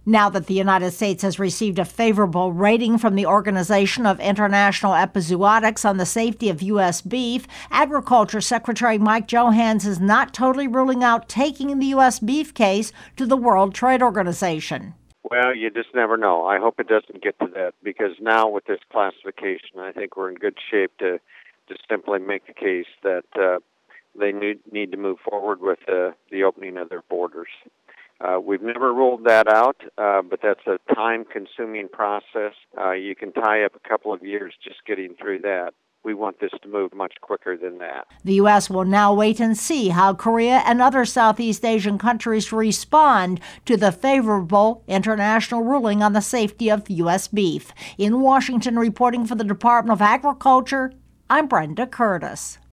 Now that the United States has received a favorable rating from the Organization of International Epizootics on the safety of U.S. beef, Agriculture Secretary Mike Johanns is not totally ruling out taking the U.S. beef case to the World Trade Organization. Well, you just never know. I hope it doesn't get to that, because now with this classification, I think we're in good shape to simply make the case that they need to move forward with the opening of their borders. We've never ruled that out, but that's a time-consuming process. You can tie up a couple of years just getting through that. We want this to move much quicker than that. The U.S. will now wait and see how Korea and other Southeast Asian countries respond to the favorable international ruling on the safety of U.S. beef. In Washington, reporting for the Department of Agriculture, I'm Brenda Curtis.